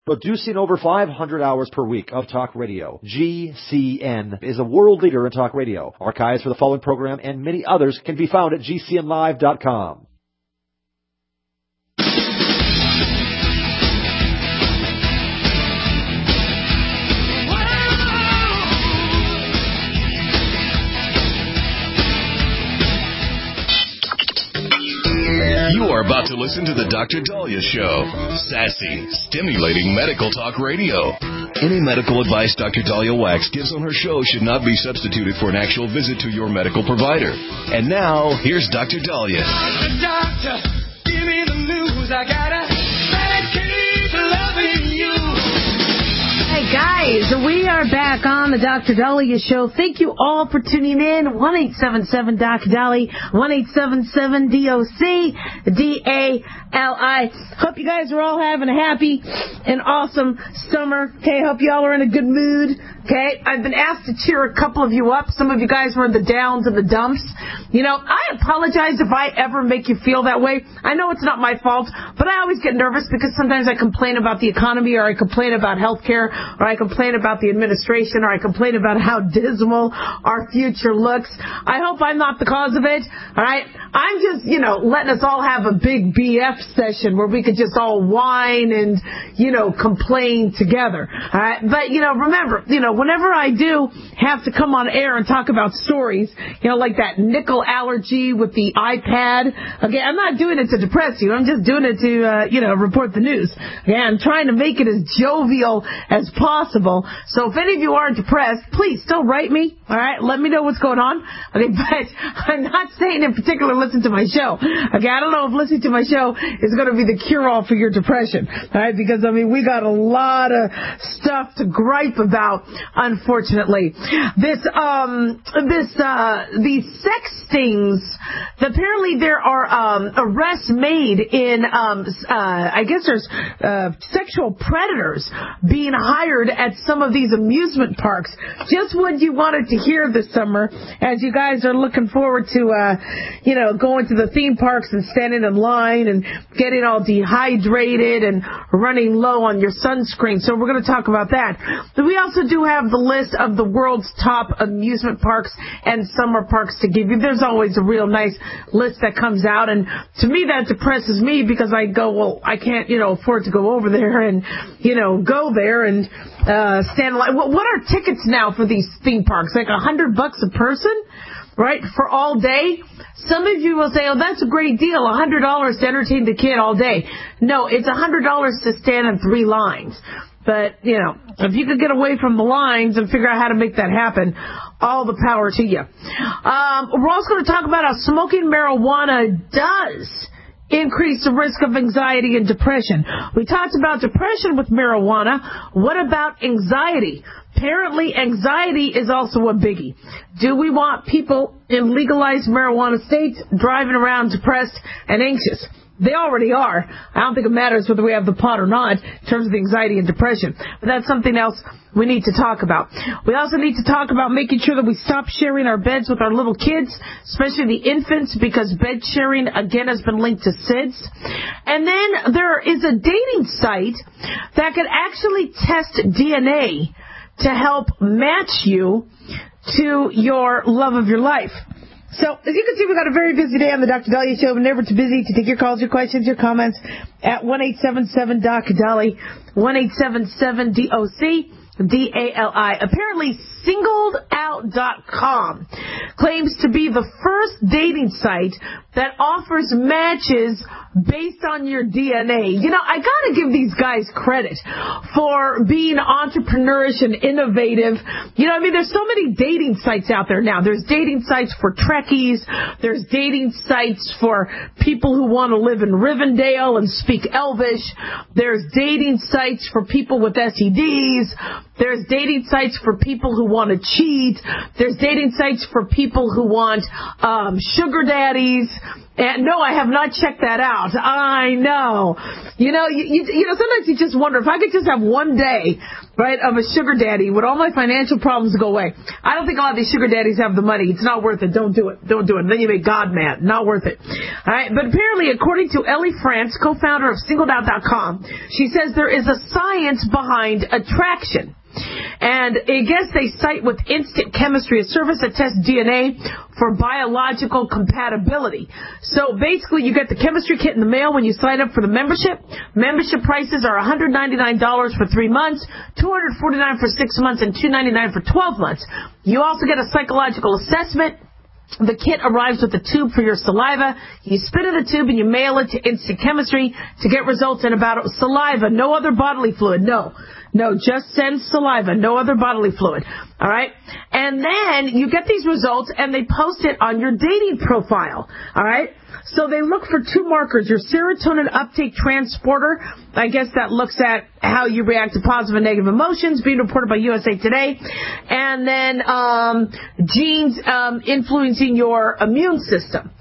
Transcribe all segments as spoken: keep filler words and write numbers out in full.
Producing over five hundred hours per week of talk radio, G C N is a world leader in talk radio. Archives for the following program and many others can be found at G C N live dot com. You are about to listen to the Doctor Dahlia Show. Sassy, stimulating medical talk radio. Any medical advice Doctor Dahlia Wax gives on her show should not be substituted for an actual visit to your medical provider. And now, here's Doctor Dahlia. Doctor, doctor, give me the news. I gotta, gotta keep loving you. Hey guys, we are back on the Doctor Dahlia Show. Thank you all for tuning in. one eight seven seven D O C Dahlia, one eight seven seven D O C D A L I. Hope you guys are all having a happy and awesome summer. Okay, hope you all are in a good mood. Okay, I've been asked to cheer a couple of you up. Some of you guys were in the downs and the dumps. You know, I apologize if I ever make you feel that way. I know it's not my fault, but I always get nervous because sometimes I complain about the economy, or I complain about healthcare, or I complain about the administration, or I complain about how dismal our future looks. I hope I'm not the cause of it. All right, I'm just, you know, letting us all have a big B F session where we could just all whine and, you know, complain together. All right, but you know, remember, you know, whenever I do have to come on air and talk about stories, you know, like that nickel allergy with the iPad, okay, I'm not doing it to depress you. I'm just doing it to, uh, you know, report the news. Okay, I'm trying to make it as jovial as possible. So if any of you are depressed, please still write me. All right, let me know what's going on. Okay, but I'm not saying in particular listen to my show. Okay, I don't know if listening to my show is going to be the cure-all for your depression. All right, because, I mean, we got a lot of stuff to gripe about, unfortunately. This, um, this, uh, these sex stings, apparently there are, um, arrests made in, um, uh, I guess there's, uh, sexual predators being hired at some of these amusement parks. Just what you wanted to hear this summer as you guys are looking forward to, uh, you know, going to the theme parks and standing in line and getting all dehydrated and running low on your sunscreen. So we're going to talk about that. But we also do have the list of the world's top amusement parks and summer parks to give you. There's always a real nice list that comes out, and to me that depresses me because I go, well, I can't, you know, afford to go over there and, you know, go there and uh, stand in line. What are tickets now for these theme parks? Like a hundred bucks a person, right, for all day? Some of you will say, oh, that's a great deal, a hundred dollars to entertain the kid all day. No, it's a hundred dollars to stand in three lines. But, you know, if you could get away from the lines and figure out how to make that happen, all the power to you. Um, we're also going to talk about how smoking marijuana does increase the risk of anxiety and depression. We talked about depression with marijuana. What about anxiety? Apparently, anxiety is also a biggie. Do we want people in legalized marijuana states driving around depressed and anxious? They already are. I don't think it matters whether we have the pot or not in terms of the anxiety and depression. But that's something else we need to talk about. We also need to talk about making sure that we stop sharing our beds with our little kids, especially the infants, because bed sharing, again, has been linked to S I D S. And then there is a dating site that could actually test D N A to help match you to your love of your life. So, as you can see, we've got a very busy day on the Doctor Dahlia Show. We're never too busy to take your calls, your questions, your comments at one eight seven seven D O C Dahlia, one eight seven seven D O C D A L I. Apparently, singled out dot com claims to be the first dating site that offers matches based on your D N A. You know, I gotta give these guys credit for being entrepreneurish and innovative. You know, I mean, there's so many dating sites out there now. There's dating sites for Trekkies. There's dating sites for people who want to live in Rivendell and speak Elvish. There's dating sites for people with S T Ds. There's dating sites for people who want to cheat. There's dating sites for people who want um, sugar daddies. And no, I have not checked that out. I know. You know, you, you, you know, sometimes you just wonder if I could just have one day right, of a sugar daddy, would all my financial problems go away? I don't think a lot of these sugar daddies have the money. It's not worth it. Don't do it. Don't do it. And then you make God mad. Not worth it. All right. But apparently, according to Ellie France, co-founder of singled out dot com, she says there is a science behind attraction. And I guess they cite with Instant Chemistry, a service that tests D N A for biological compatibility. So basically, you get the chemistry kit in the mail when you sign up for the membership. Membership prices are one hundred ninety-nine dollars for three months, two hundred forty-nine dollars for six months, and two hundred ninety-nine dollars for twelve months. You also get a psychological assessment. The kit arrives with a tube for your saliva. You spit in the tube and you mail it to Instant Chemistry to get results in about saliva, no other bodily fluid. No, no, just send saliva, no other bodily fluid. All right? And then you get these results and they post it on your dating profile. All right? So they look for two markers, your serotonin uptake transporter. I guess that looks at how you react to positive and negative emotions, being reported by U S A Today. And then um, genes um, influencing your immune system.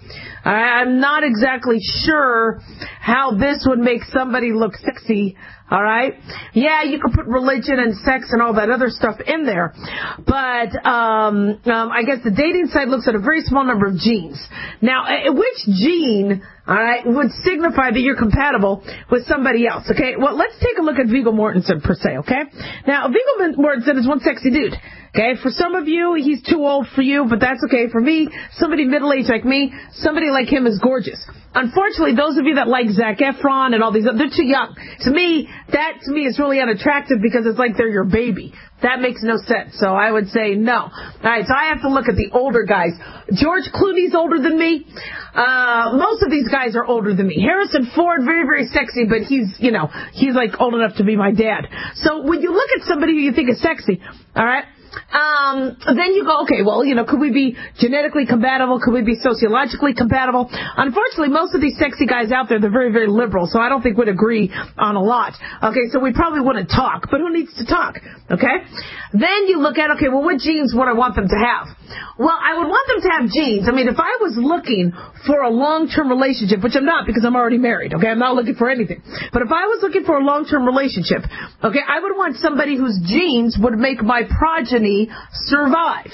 I'm not exactly sure how this would make somebody look sexy. All right? Yeah, you could put religion and sex and all that other stuff in there. But um, um, I guess the dating site looks at a very small number of genes. Now, which gene, all right, would signify that you're compatible with somebody else, okay? Well, let's take a look at Viggo Mortensen per se, okay? Now, Viggo Mortensen is one sexy dude, okay? For some of you, he's too old for you, but that's okay. For me, somebody middle-aged like me, somebody like him is gorgeous. Unfortunately, those of you that like Zac Efron and all these, they're too young. To me, that to me is really unattractive because it's like they're your baby. That makes no sense. So I would say no. All right, so I have to look at the older guys. George Clooney's older than me. Uh, most of these guys are older than me. Harrison Ford, very, very sexy, but he's, you know, he's like old enough to be my dad. So when you look at somebody who you think is sexy, all right, Um, then you go, okay, well, you know, could we be genetically compatible? Could we be sociologically compatible? Unfortunately, most of these sexy guys out there, they're very, very liberal, so I don't think we'd agree on a lot. Okay, so we probably wouldn't talk, but who needs to talk? Okay? Then you look at, okay, well, what genes would I want them to have? Well, I would want them to have genes. I mean, if I was looking for a long-term relationship, which I'm not because I'm already married, okay? I'm not looking for anything. But if I was looking for a long-term relationship, okay, I would want somebody whose genes would make my progeny survive.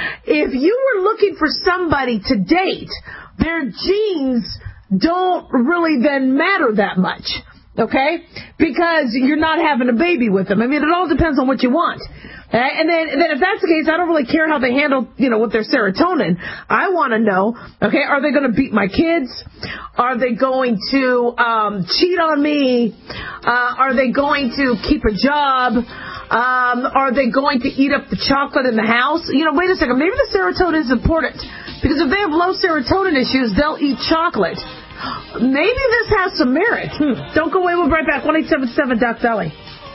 If you were looking for somebody to date, their genes don't really then matter that much, okay? Because you're not having a baby with them. I mean, it all depends on what you want. Okay? And then, and then if that's the case, I don't really care how they handle, you know, with their serotonin. I want to know, okay, are they going to beat my kids? Are they going to um, cheat on me? Uh, are they going to keep a job? Um, are they going to eat up the chocolate in the house? You know, wait a second. Maybe the serotonin is important. Because if they have low serotonin issues, they'll eat chocolate. Maybe this has some merit. Hmm. Don't go away. We'll be right back. one eight seven seven Doc Dolly.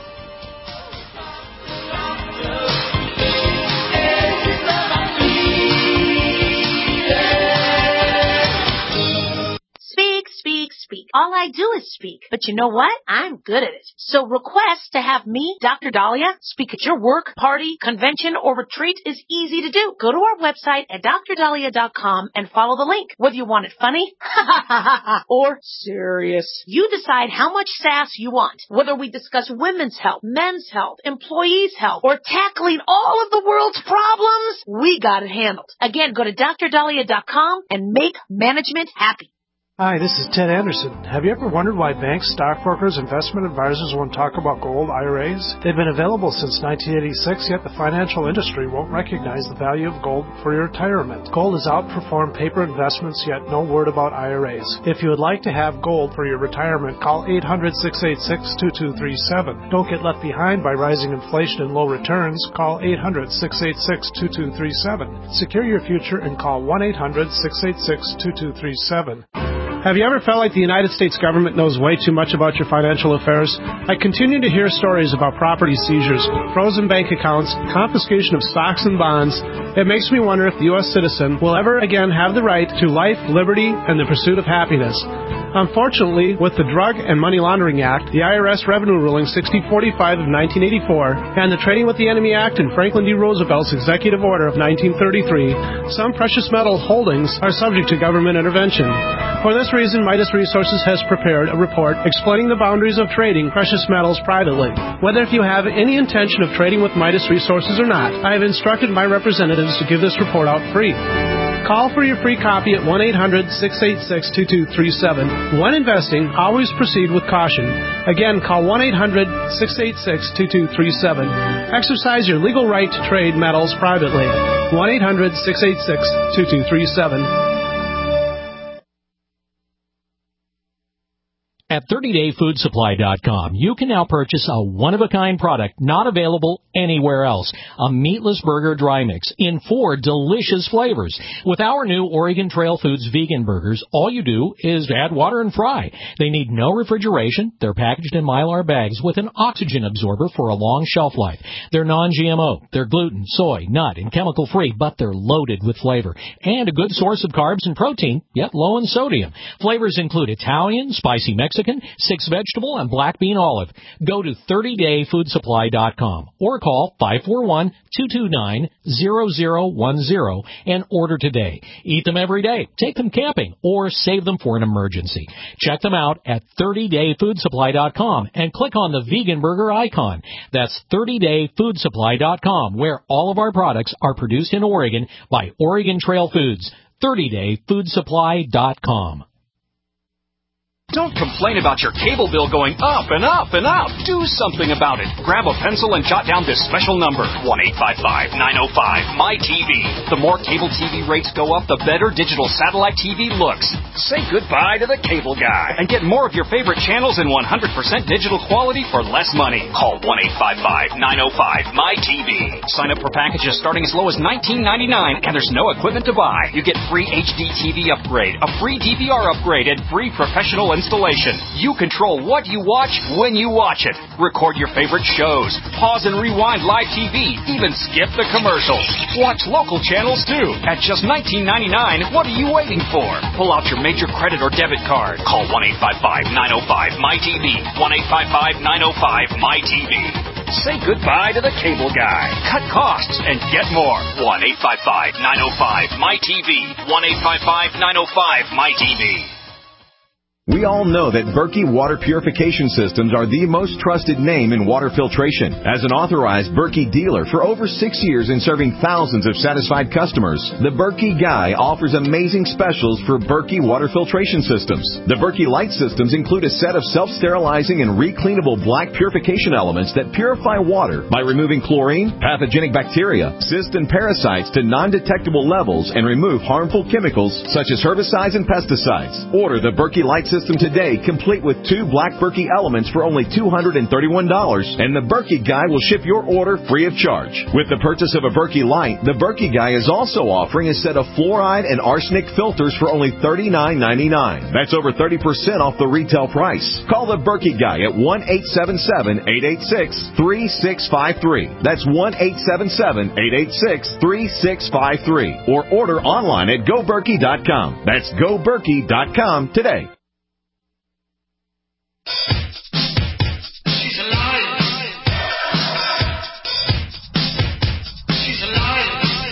Speak, speak, speak. All I do is speak. But you know what? I'm good at it. So request to have me, Doctor Dahlia, speak at your work, party, convention, or retreat is easy to do. Go to our website at dr dahlia dot com and follow the link. Whether you want it funny or serious, you decide how much sass you want. Whether we discuss women's health, men's health, employees' health, or tackling all of the world's problems, we got it handled. Again, go to dr dahlia dot com and make management happy. Hi, this is Ted Anderson. Have you ever wondered why banks, stockbrokers, investment advisors won't talk about gold I R As? They've been available since nineteen eighty-six, yet the financial industry won't recognize the value of gold for your retirement. Gold has outperformed paper investments, yet no word about I R As. If you would like to have gold for your retirement, call eight hundred, six eight six, two two three seven. Don't get left behind by rising inflation and low returns. Call eight hundred, six eight six, two two three seven. Secure your future and call one eight hundred, six eight six, two two three seven. Have you ever felt like the United States government knows way too much about your financial affairs? I continue to hear stories about property seizures, frozen bank accounts, confiscation of stocks and bonds. It makes me wonder if the U S citizen will ever again have the right to life, liberty, and the pursuit of happiness. Unfortunately, with the Drug and Money Laundering Act, the I R S Revenue Ruling sixty forty-five of nineteen eighty-four, and the Trading with the Enemy Act and Franklin D. Roosevelt's Executive Order of nineteen thirty-three, some precious metal holdings are subject to government intervention. For this reason, Midas Resources has prepared a report explaining the boundaries of trading precious metals privately. Whether if you have any intention of trading with Midas Resources or not, I have instructed my representatives to give this report out free. Call for your free copy at one eight hundred, six eight six, two two three seven. When investing, always proceed with caution. Again, call one eight hundred, six eight six, two two three seven. Exercise your legal right to trade metals privately. one eight hundred, six eight six, two two three seven. At thirty day food supply dot com, you can now purchase a one-of-a-kind product not available anywhere else. A meatless burger dry mix in four delicious flavors. With our new Oregon Trail Foods vegan burgers, all you do is add water and fry. They need no refrigeration. They're packaged in Mylar bags with an oxygen absorber for a long shelf life. They're non-G M O. They're gluten, soy, nut, and chemical-free, but they're loaded with flavor. And a good source of carbs and protein, yet low in sodium. Flavors include Italian, spicy Mexican, six vegetable, and black bean olive. Go to thirty day food supply dot com or call five four one, two two nine, zero zero one zero and order today. Eat them every day, take them camping, or save them for an emergency. Check them out at thirty day food supply dot com and click on the vegan burger icon. That's thirty day food supply dot com, where all of our products are produced in Oregon by Oregon Trail Foods. thirty day food supply dot com. Don't complain about your cable bill going up and up and up. Do something about it. Grab a pencil and jot down this special number, one eight five five, nine oh five, M Y T V. The more cable T V rates go up, the better digital satellite T V looks. Say goodbye to the cable guy and get more of your favorite channels in one hundred percent digital quality for less money. Call one eight five five, nine oh five, M Y T V. Sign up for packages starting as low as nineteen ninety-nine, and there's no equipment to buy. You get free H D T V upgrade, a free D V R upgrade, and free professional installation. You control what you watch when you watch it. Record your favorite shows. Pause and rewind live T V. Even skip the commercials. Watch local channels too. At just nineteen ninety-nine, what are you waiting for? Pull out your major credit or debit card. Call one eight five five, nine oh five, M Y T V. one eight five five, nine oh five, M Y T V. Say goodbye to the cable guy. Cut costs and get more. one eight five five, nine oh five, M Y T V. one eight five five, nine oh five, M Y T V. We all know that Berkey Water Purification Systems are the most trusted name in water filtration. As an authorized Berkey dealer for over six years and serving thousands of satisfied customers, the Berkey Guy offers amazing specials for Berkey Water Filtration Systems. The Berkey Light Systems include a set of self-sterilizing and recleanable black purification elements that purify water by removing chlorine, pathogenic bacteria, cysts, and parasites to non-detectable levels and remove harmful chemicals such as herbicides and pesticides. Order the Berkey Light System today, complete with two black Berkey elements for only two hundred thirty-one dollars, and the Berkey Guy will ship your order free of charge. With the purchase of a Berkey Light, the Berkey Guy is also offering a set of fluoride and arsenic filters for only thirty-nine ninety-nine. That's over thirty percent off the retail price. Call the Berkey Guy at one eight seven seven, eight eight six, three six five three. That's one eight seven seven, eight eight six, three six five three. Or order online at go berkey dot com. That's go berkey dot com today. She's alive. She's alive.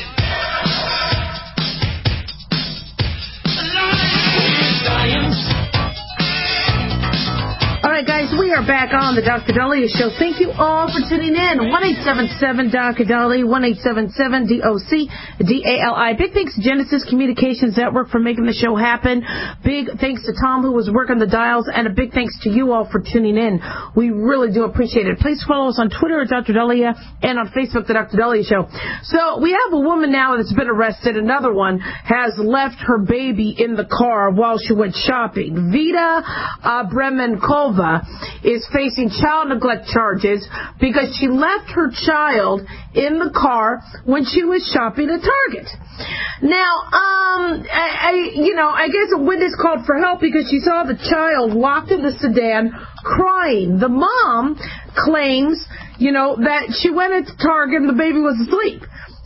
All right, guys, we are back on the Doctor Dahlia Show. Thank you all for tuning in. one eight seven seven, D O C, Dahlia, one eight seven seven, D O C, D A L I. Big thanks to Genesis Communications Network for making the show happen. Big thanks to Tom, who was working the dials, and a big thanks to you all for tuning in. We really do appreciate it. Please follow us on Twitter at Doctor Dahlia and on Facebook, the Doctor Dahlia Show. So we have a woman now that's been arrested. Another one has left her baby in the car while she went shopping. Vida Abremenkova is facing child neglect charges because she left her child in the car when she was shopping at Target. Now, um, I, I, you know, I guess a witness called for help because she saw the child locked in the sedan crying. The mom claims, you know, that she went into Target and the baby was asleep.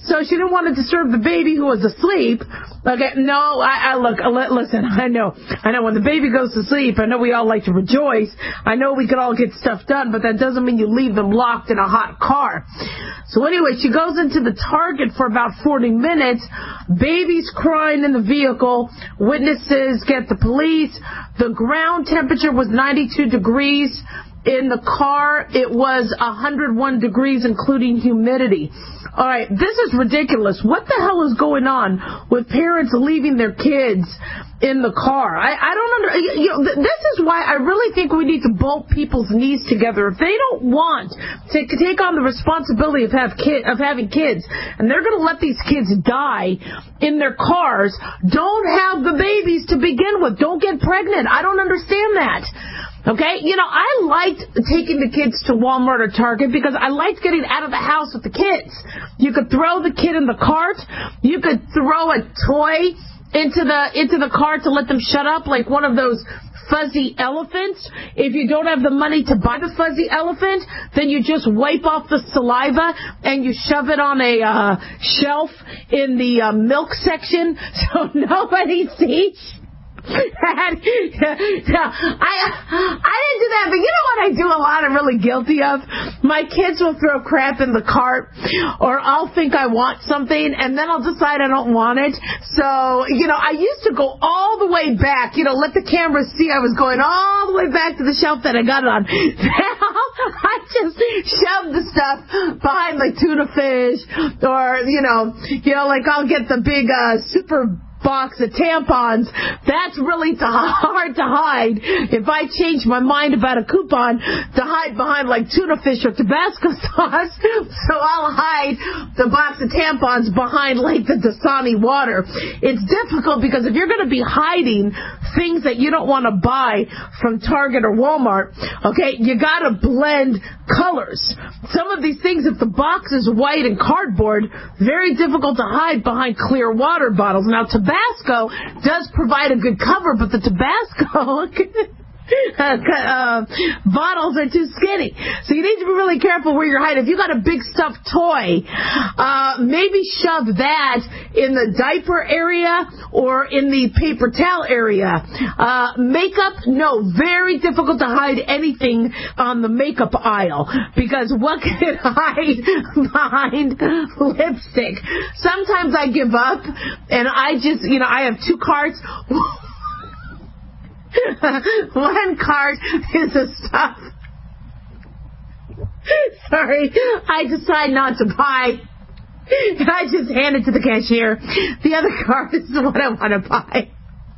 So she didn't want to disturb the baby who was asleep. Okay, no, I, I look, listen, I know, I know when the baby goes to sleep, I know we all like to rejoice. I know we could all get stuff done, but that doesn't mean you leave them locked in a hot car. So anyway, she goes into the Target for about forty minutes. Baby's crying in the vehicle. Witnesses get the police. The ground temperature was ninety-two degrees. In the car, it was one hundred one degrees, including humidity. All right, this is ridiculous. What the hell is going on with parents leaving their kids in the car? I, I don't under. You know, th- this is why I really think we need to bolt people's knees together. If they don't want to take on the responsibility of have kid, of having kids, and they're going to let these kids die in their cars, don't have the babies to begin with. Don't get pregnant. I don't understand that. Okay, you know, I liked taking the kids to Walmart or Target because I liked getting out of the house with the kids. You could throw the kid in the cart. You could throw a toy into the into the cart to let them shut up, like one of those fuzzy elephants. If you don't have the money to buy the fuzzy elephant, then you just wipe off the saliva and you shove it on a uh, shelf in the uh, milk section so nobody sees. I, I didn't do that, but you know what I do a lot I'm really guilty of? My kids will throw crap in the cart, or I'll think I want something, and then I'll decide I don't want it. So, you know, I used to go all the way back, you know, let the camera see I was going all the way back to the shelf that I got it on. Now, I just shove the stuff behind, like, tuna fish, or, you know, you know, like I'll get the big uh, super box of tampons. That's really to, hard to hide if I change my mind about a coupon to hide behind like tuna fish or Tabasco sauce. So I'll hide the box of tampons behind like the Dasani water. It's difficult because if you're going to be hiding things that you don't want to buy from Target or Walmart, okay, you got to blend colors. Some of these things, if the box is white and cardboard, very difficult to hide behind clear water bottles. Now, Tabasco does provide a good cover, but the Tabasco uh, uh, bottles are too skinny. So you need to be really careful where you're hiding. If you got a big stuffed toy, uh, maybe shove that in the diaper area or in the paper towel area. Uh, makeup, no, very difficult to hide anything on the makeup aisle because what can it hide behind lipstick? Sometimes I give up and I just, you know, I have two carts. One cart is a stuff. Sorry, I decide not to buy. I just hand it to the cashier. The other cart is what I want to buy.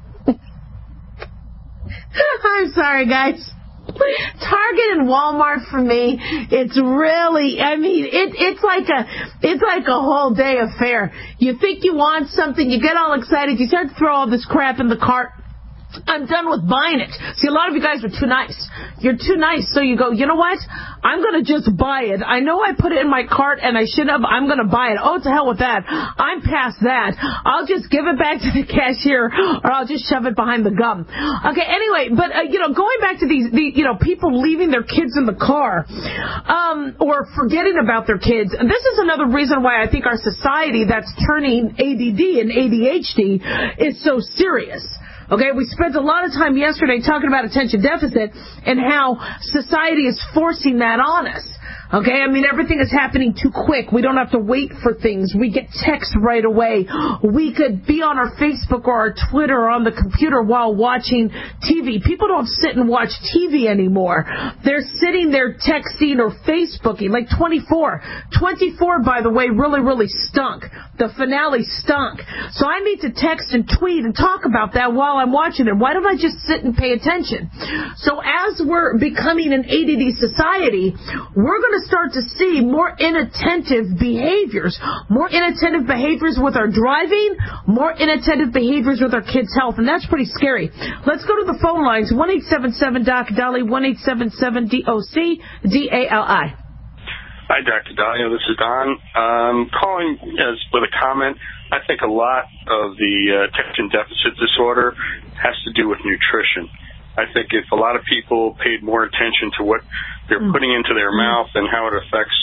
I'm sorry, guys. Target and Walmart for me, it's really, I mean, it, it's like a, it's like a whole day affair. You think you want something, you get all excited, you start to throw all this crap in the cart. I'm done with buying it. See, a lot of you guys are too nice. You're too nice, so you go, you know what? I'm going to just buy it. I know I put it in my cart and I shouldn't have. I'm going to buy it. Oh, to hell with that. I'm past that. I'll just give it back to the cashier or I'll just shove it behind the gum. Okay, anyway, but, uh, you know, going back to these, the, you know, people leaving their kids in the car um, or forgetting about their kids. And this is another reason why I think our society that's turning A D D and A D H D is so serious. Okay, we spent a lot of time yesterday talking about attention deficit and how society is forcing that on us. Okay, I mean, everything is happening too quick. We don't have to wait for things. We get text right away. We could be on our Facebook or our Twitter or on the computer while watching T V. People don't sit and watch T V anymore. They're sitting there texting or Facebooking, like twenty-four. twenty-four, by the way, really, really stunk. The finale stunk. So I need to text and tweet and talk about that while I'm watching it. Why don't I just sit and pay attention? So as we're becoming an A D D society, we're going to start to see more inattentive behaviors, more inattentive behaviors with our driving, more inattentive behaviors with our kids' health, and that's pretty scary. Let's go to the phone lines, one eight seven seven D O C Dolly, one eight seven seven D O C D A L I. Hi, Doctor Dahlia. This is Don. Um, calling as with a comment. I think a lot of the uh, attention deficit disorder has to do with nutrition. I think if a lot of people paid more attention to what they're putting into their mouth and how it affects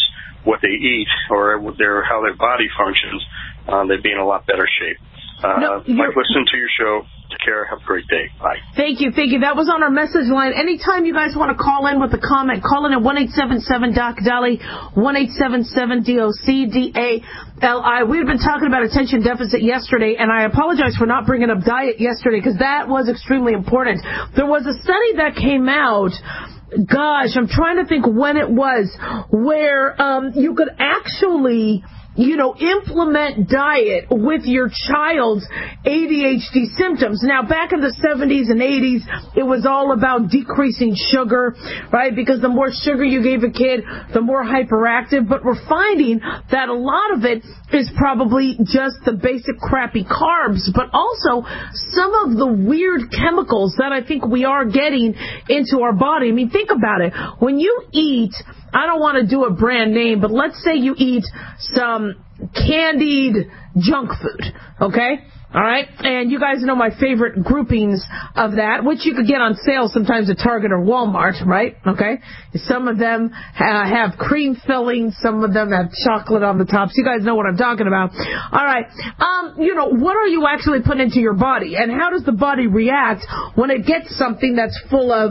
what they eat or what their how their body functions, um, they'd be in a lot better shape. Uh, no, Mike, listen to your show. Take care. Have a great day. Bye. Thank you. Thank you. That was on our message line. Anytime you guys want to call in with a comment, call in at one eight seven seven Doc Dolly, one eight seven seven D O C D A L I. We had been talking about attention deficit yesterday, and I apologize for not bringing up diet yesterday because that was extremely important. There was a study that came out, gosh, I'm trying to think when it was, where um, you could actually, you know, implement diet with your child's A D H D symptoms. Now, back in the seventies and eighties, it was all about decreasing sugar, right? Because the more sugar you gave a kid, the more hyperactive. But we're finding that a lot of it is probably just the basic crappy carbs, but also some of the weird chemicals that I think we are getting into our body. I mean, think about it. When you eat, I don't want to do a brand name, but let's say you eat some candied junk food, okay? All right? And you guys know my favorite groupings of that, which you could get on sale sometimes at Target or Walmart, right? Okay? Some of them uh, have cream filling. Some of them have chocolate on the tops. You guys know what I'm talking about. All right. Um, you know, what are you actually putting into your body? And how does the body react when it gets something that's full of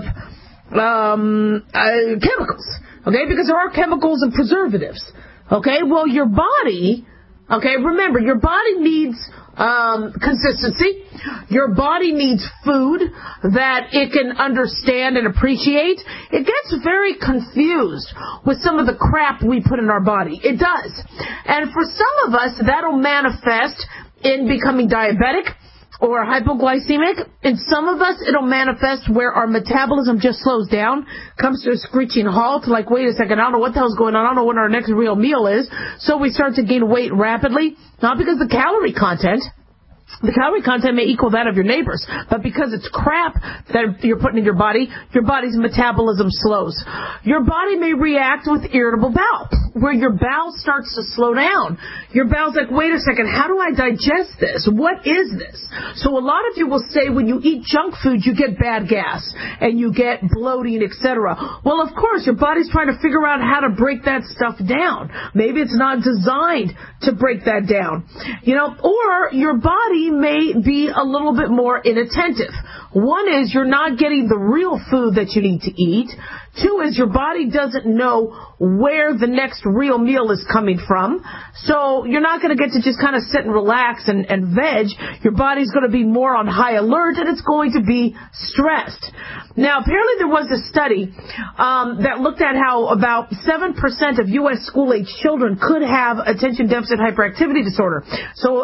um, uh, chemicals? Okay? Because there are chemicals and preservatives. Okay? Well, your body, okay, remember, your body needs um, consistency. Your body needs food that it can understand and appreciate. It gets very confused with some of the crap we put in our body. It does. And for some of us, that'll manifest in becoming diabetic or hypoglycemic. In some of us, it'll manifest where our metabolism just slows down, comes to a screeching halt, like, wait a second, I don't know what the hell's going on, I don't know what our next real meal is. So we start to gain weight rapidly, not because of the calorie content. The calorie content may equal that of your neighbors, but because it's crap that you're putting in your body, your body's metabolism slows. Your body may react with irritable bowel, where your bowel starts to slow down. Your bowel's like, wait a second, how do I digest this? What is this? So a lot of you will say when you eat junk food, you get bad gas, and you get bloating, et cetera. Well, of course, your body's trying to figure out how to break that stuff down. Maybe it's not designed to break that down. You know, or your body may be a little bit more inattentive. One is you're not getting the real food that you need to eat. Two is your body doesn't know where the next real meal is coming from. So you're not going to get to just kind of sit and relax and, and veg. Your body's going to be more on high alert, and it's going to be stressed. Now, apparently there was a study um, that looked at how about seven percent of U S school-age children could have attention deficit hyperactivity disorder. So uh,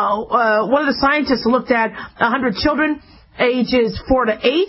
uh, one of the scientists looked at one hundred children, ages four to eight,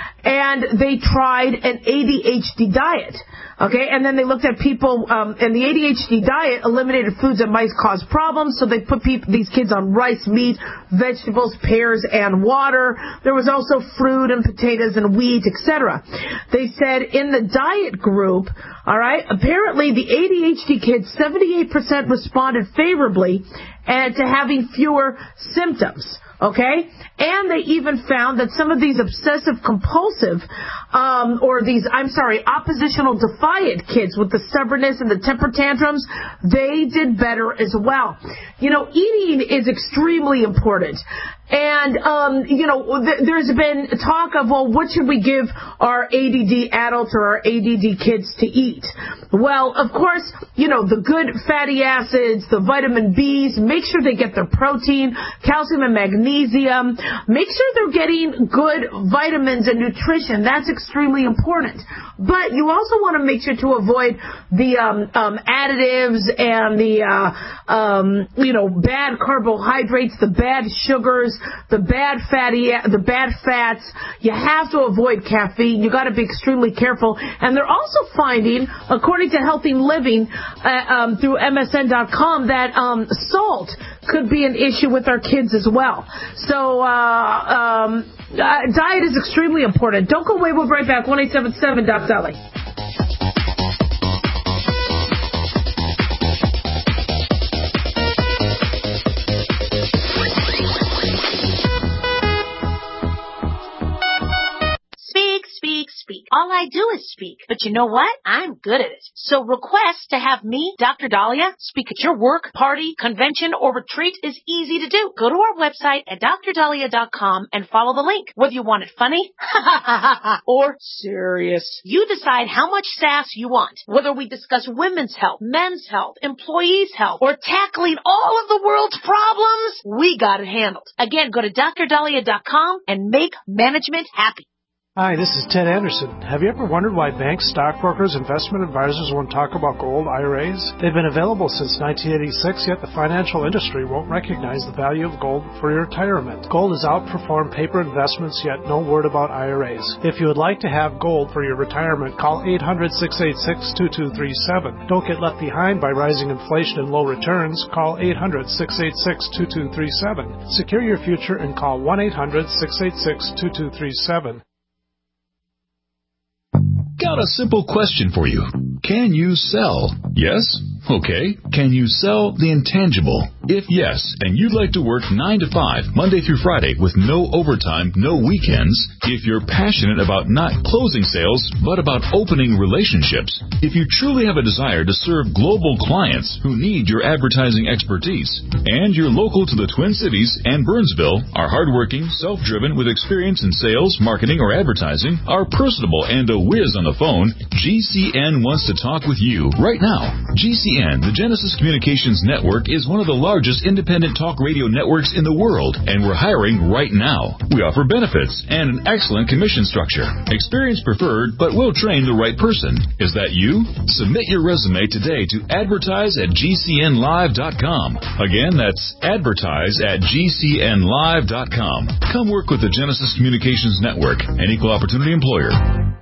and they tried an A D H D diet. Okay, and then they looked at people, um, and the A D H D diet eliminated foods that might cause problems, so they put people, these kids on rice, meat, vegetables, pears, and water. There was also fruit and potatoes and wheat, et cetera. They said in the diet group, all right, apparently the A D H D kids, seventy-eight percent responded favorably and to having fewer symptoms. Okay? And they even found that some of these obsessive compulsive, um, or these, I'm sorry, oppositional defiant kids with the stubbornness and the temper tantrums, they did better as well. You know, eating is extremely important. And, um, you know, th- there's been talk of, well, what should we give our A D D adults or our A D D kids to eat? Well, of course, you know, the good fatty acids, the vitamin B's, make sure they get their protein, calcium and magnesium. Make sure they're getting good vitamins and nutrition. That's extremely important. But you also want to make sure to avoid the um, um, additives and the, uh, um, you know, bad carbohydrates, the bad sugars, the bad fatty, the bad fats. You have to avoid caffeine. You got to be extremely careful. And they're also finding, according to Healthy Living uh, um, through M S N dot com, that um, salt could be an issue with our kids as well. So uh, um, uh, diet is extremely important. Don't go away. We'll be right back. one eight seven seven Doc Dolly. All All I do is speak. But you know what? I'm good at it. So request to have me, Doctor Dahlia, speak at your work, party, convention, or retreat is easy to do. Go to our website at dr dahlia dot com and follow the link. Whether you want it funny or serious, you decide how much sass you want. Whether we discuss women's health, men's health, employees' health, or tackling all of the world's problems, we got it handled. Again, go to dr dahlia dot com and make management happy. Hi, this is Ted Anderson. Have you ever wondered why banks, stockbrokers, investment advisors won't talk about gold I R As? They've been available since nineteen eighty-six, yet the financial industry won't recognize the value of gold for your retirement. Gold has outperformed paper investments, yet no word about I R As. If you would like to have gold for your retirement, call eight hundred, six eight six, two two three seven. Don't get left behind by rising inflation and low returns. Call eight hundred, six eight six, two two three seven. Secure your future and call one eight hundred, six eight six, two two three seven. Got a simple question for you. Can you sell? Yes? Okay. Can you sell the intangible? If yes, and you'd like to work nine to five, Monday through Friday, with no overtime, no weekends, if you're passionate about not closing sales, but about opening relationships, if you truly have a desire to serve global clients who need your advertising expertise, and you're local to the Twin Cities and Burnsville, are hardworking, self-driven, with experience in sales, marketing, or advertising, are personable and a whiz on the phone, G C N wants to talk with you right now. G C N, the Genesis Communications Network, is one of the largest independent talk radio networks in the world, and we're hiring right now. We offer benefits and an excellent commission structure. Experience preferred, but we'll train the right person. Is that you? Submit your resume today to advertise at g c n live dot com. Again, that's advertise at g c n live dot com. Come work with the Genesis Communications Network, an equal opportunity employer.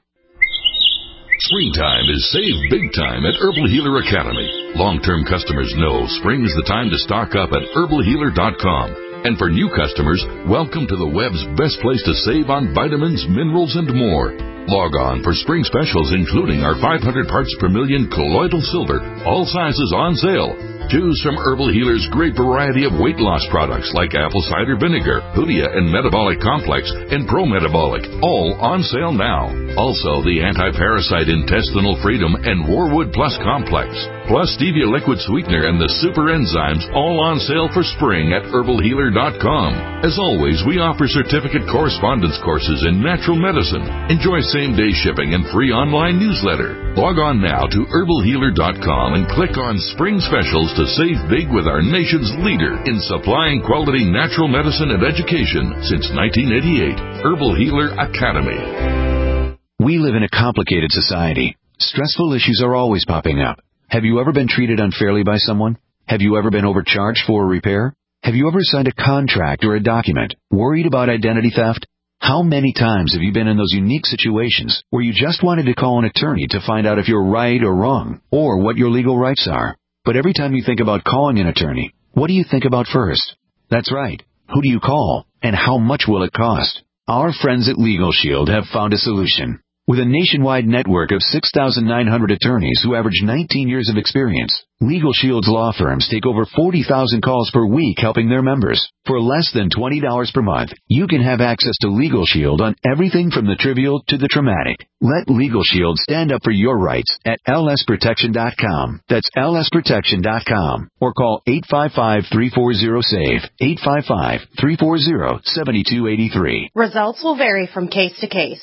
Springtime is save big time at Herbal Healer Academy. Long-term customers know spring is the time to stock up at herbal healer dot com. And for new customers, welcome to the web's best place to save on vitamins, minerals, and more. Log on for spring specials, including our five hundred parts per million colloidal silver, all sizes on sale. Choose from Herbal Healer's great variety of weight loss products like apple cider vinegar, Hoodia and Metabolic Complex, and Pro Metabolic, all on sale now. Also, the Anti-Parasite Intestinal Freedom and Warwood Plus Complex, plus Stevia Liquid Sweetener and the Super Enzymes, all on sale for spring at herbal healer dot com. As always, we offer certificate correspondence courses in natural medicine. Enjoy same-day shipping and free online newsletter. Log on now to herbal healer dot com and click on Spring Specials to save big with our nation's leader in supplying quality natural medicine and education since nineteen eighty-eight. Herbal Healer Academy. We live in a complicated society. Stressful issues are always popping up. Have you ever been treated unfairly by someone? Have you ever been overcharged for a repair? Have you ever signed a contract or a document worried about identity theft? How many times have you been in those unique situations where you just wanted to call an attorney to find out if you're right or wrong, or what your legal rights are? But every time you think about calling an attorney, what do you think about first? That's right. Who do you call, and how much will it cost? Our friends at Legal Shield have found a solution. With a nationwide network of six thousand nine hundred attorneys who average nineteen years of experience, Legal Shield's law firms take over forty thousand calls per week helping their members. For less than twenty dollars per month, you can have access to Legal Shield on everything from the trivial to the traumatic. Let Legal Shield stand up for your rights at L S protection dot com. That's L S protection dot com. Or call eight five five, three four zero, S A V E, eight five five, three four zero, seven two eight three. Results will vary from case to case.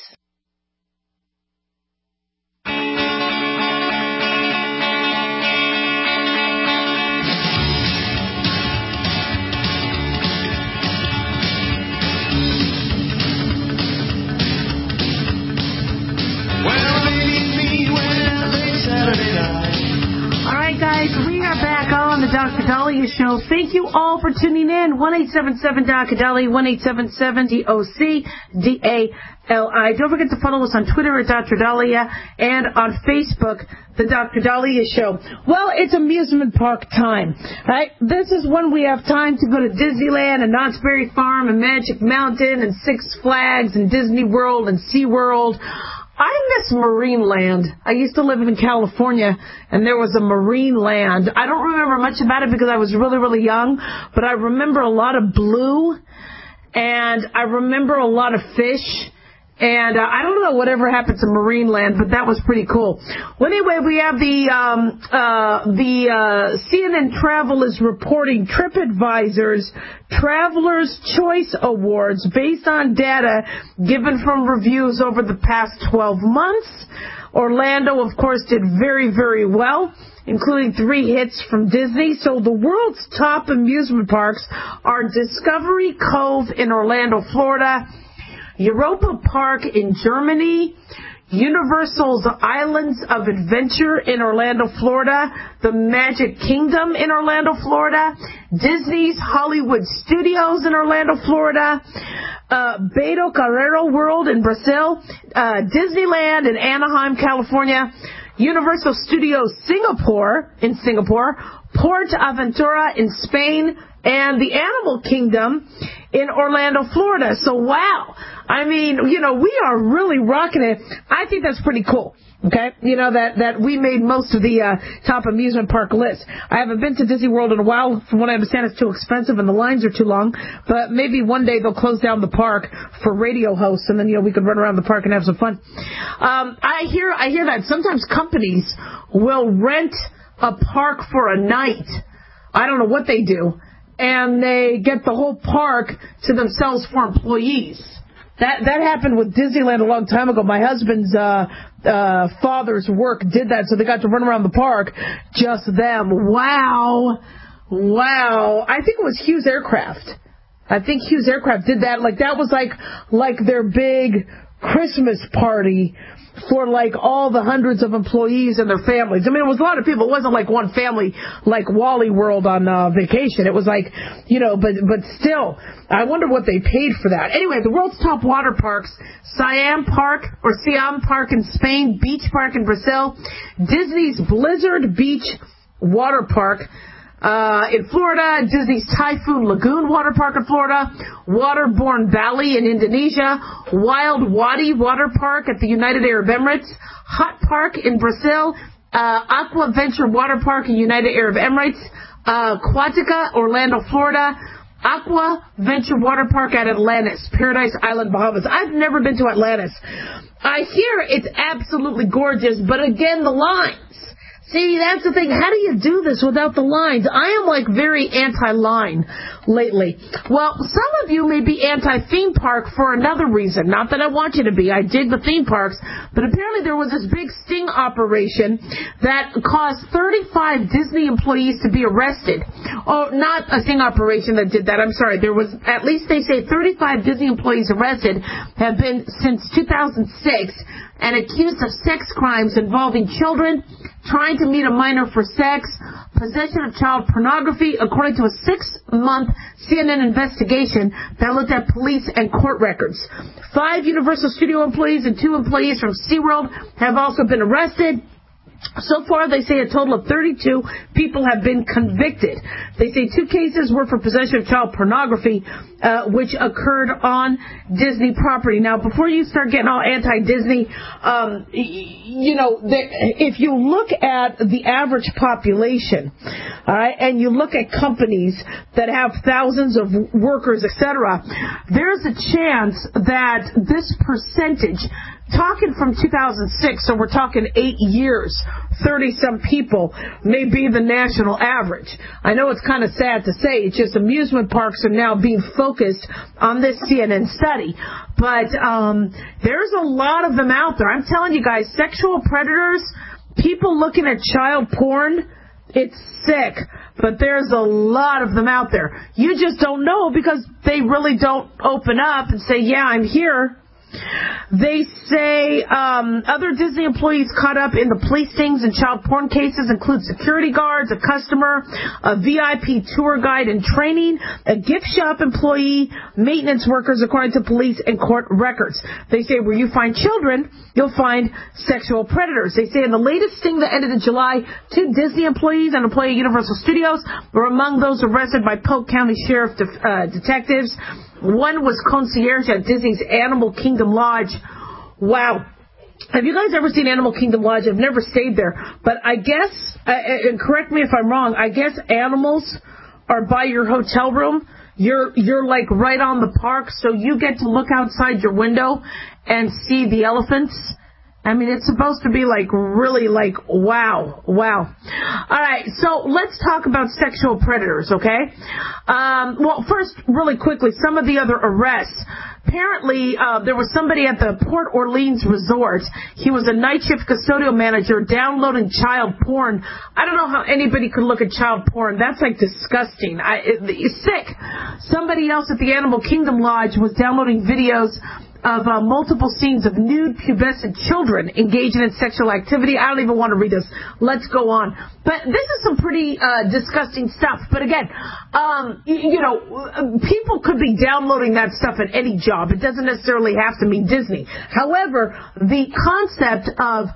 Guys, we are back on the Doctor Dahlia Show. Thank you all for tuning in. one eight seven seven D O C Dahlia, one eight seven seven D O C D A L I. Don't forget to follow us on Twitter at Doctor Dahlia and on Facebook, the Doctor Dahlia Show. Well, it's amusement park time, right? This is when we have time to go to Disneyland and Knott's Berry Farm and Magic Mountain and Six Flags and Disney World and SeaWorld. I miss Marineland. I used to live in California, and there was a Marineland. I don't remember much about it because I was really, really young, but I remember a lot of blue, and I remember a lot of fish, And uh, I don't know whatever happened to Marineland, but that was pretty cool. Well, anyway, we have the um, uh, the uh, C N N Travel is reporting TripAdvisor's Traveler's Choice Awards based on data given from reviews over the past twelve months. Orlando, of course, did very, very well, including three hits from Disney. So the world's top amusement parks are Discovery Cove in Orlando, Florida, Europa Park in Germany, Universal's Islands of Adventure in Orlando, Florida, the Magic Kingdom in Orlando, Florida, Disney's Hollywood Studios in Orlando, Florida, uh, Beto Carrero World in Brazil, uh, Disneyland in Anaheim, California, Universal Studios Singapore in Singapore, Port Aventura in Spain, and the Animal Kingdom in Orlando, Florida. So, wow. I mean, you know, we are really rocking it. I think that's pretty cool. Okay, you know, that, that we made most of the uh, top amusement park list. I haven't been to Disney World in a while. From what I understand, it's too expensive and the lines are too long. But maybe one day they'll close down the park for radio hosts, and then, you know, we could run around the park and have some fun. Um, I hear I hear that sometimes companies will rent a park for a night. I don't know what they do. And they get the whole park to themselves for employees. That that happened with Disneyland a long time ago. My husband's uh, uh, father's work did that, so they got to run around the park, just them. Wow. Wow. I think it was Hughes Aircraft. I think Hughes Aircraft did that. Like, that was like like their big Christmas party for, like, all the hundreds of employees and their families. I mean, it was a lot of people. It wasn't like one family like Wally World on uh, vacation. It was like, you know, but but still, I wonder what they paid for that. Anyway, the world's top water parks, Siam Park, or Siam Park in Spain, Beach Park in Brazil, Disney's Blizzard Beach Water Park, Uh, in Florida, Disney's Typhoon Lagoon Water Park in Florida, Waterborne Valley in Indonesia, Wild Wadi Water Park at the United Arab Emirates, Hot Park in Brazil, uh, Aqua Venture Water Park in United Arab Emirates, uh, Quatica, Orlando, Florida, Aqua Venture Water Park at Atlantis, Paradise Island, Bahamas. I've never been to Atlantis. I hear it's absolutely gorgeous, but again, the lines. See, that's the thing. How do you do this without the lines? I am, like, very anti-line lately. Well, some of you may be anti-theme park for another reason. Not that I want you to be. I dig the theme parks. But apparently there was this big sting operation that caused thirty-five Disney employees to be arrested. Oh, not a sting operation that did that. I'm sorry. There was, at least they say, thirty-five Disney employees arrested have been since two thousand six and accused of sex crimes involving children, trying to meet a minor for sex, possession of child pornography, according to a six-month C N N investigation that looked at police and court records. Five Universal Studio employees and two employees from SeaWorld have also been arrested. So far, they say a total of thirty-two people have been convicted. They say two cases were for possession of child pornography, uh, which occurred on Disney property. Now, before you start getting all anti-Disney, um, you know, if you look at the average population, all right, and you look at companies that have thousands of workers, et cetera, there's a chance that this percentage, talking from two thousand six, so we're talking eight years, thirty-some people may be the national average. I know it's kind of sad to say, it's just amusement parks are now being focused on this C N N study. But um, there's a lot of them out there. I'm telling you guys, sexual predators, people looking at child porn, it's sick. But there's a lot of them out there. You just don't know because they really don't open up and say, yeah, I'm here. They say um, other Disney employees caught up in the police stings and child porn cases include security guards, a customer, a V I P tour guide in training, a gift shop employee, maintenance workers, according to police and court records. They say where you find children, you'll find sexual predators. They say in the latest sting that ended in July, two Disney employees and an employee of Universal Studios were among those arrested by Polk County Sheriff de- uh, detectives. One was concierge at Disney's Animal Kingdom Lodge. Wow. Have you guys ever seen Animal Kingdom Lodge? I've never stayed there. But I guess, uh, and correct me if I'm wrong, I guess animals are by your hotel room. you're you're like right on the park, so you get to look outside your window and see the elephants. I mean, it's supposed to be like really like, wow, wow. All right, so let's talk about sexual predators, okay? Um, well, first, really quickly, some of the other arrests. Apparently, uh, there was somebody at the Port Orleans resort. He was a night shift custodial manager downloading child porn. I don't know how anybody could look at child porn. That's like disgusting. I, it, it's sick. Somebody else at the Animal Kingdom Lodge was downloading videos of uh, multiple scenes of nude pubescent children engaging in sexual activity. I don't even want to read this. Let's go on. But this is some pretty uh, disgusting stuff. But again, um, you, you know, people could be downloading that stuff at any job. It doesn't necessarily have to mean Disney. However, the concept of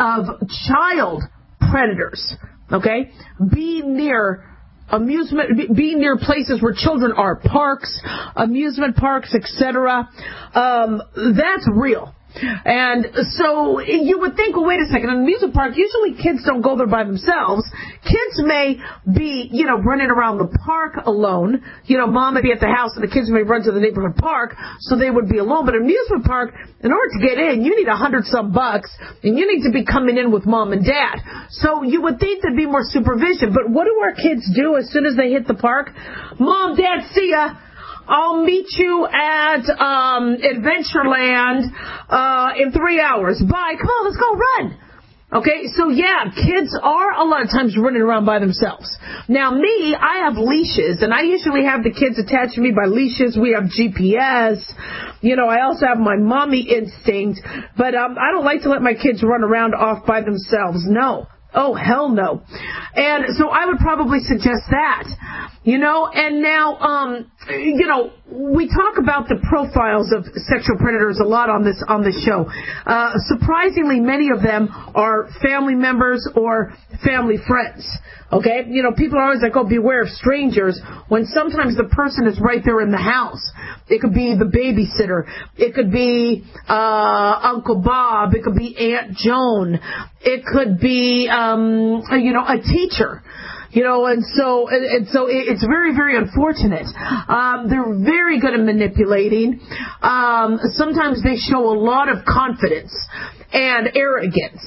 of child predators, okay, being near amusement, being near places where children are, parks, amusement parks, et cetera. Um, that's real. And so you would think, well, wait a second, an amusement park, usually kids don't go there by themselves. Kids may be, you know, running around the park alone. You know, mom may be at the house and the kids may run to the neighborhood park, so they would be alone. But an amusement park, in order to get in, you need a hundred some bucks, and you need to be coming in with mom and dad. So you would think there'd be more supervision. But what do our kids do as soon as they hit the park? Mom, dad, see ya. I'll meet you at um, Adventureland uh, in three hours. Bye. Come on, let's go run. Okay, so yeah, kids are a lot of times running around by themselves. Now me, I have leashes, and I usually have the kids attached to me by leashes. We have G P S. You know, I also have my mommy instinct, but um, I don't like to let my kids run around off by themselves. No. Oh, hell no. And so I would probably suggest that, you know, and now, um, you know, we talk about the profiles of sexual predators a lot on this, on this show. Uh, surprisingly, many of them are family members or family friends. Okay? You know, people are always like, oh, beware of strangers, when sometimes the person is right there in the house. It could be the babysitter. It could be uh Uncle Bob. It could be Aunt Joan. It could be, um, you know, a teacher. You know, and so and, and so it's very, very unfortunate. Um, they're very good at manipulating. Um, sometimes they show a lot of confidence and arrogance.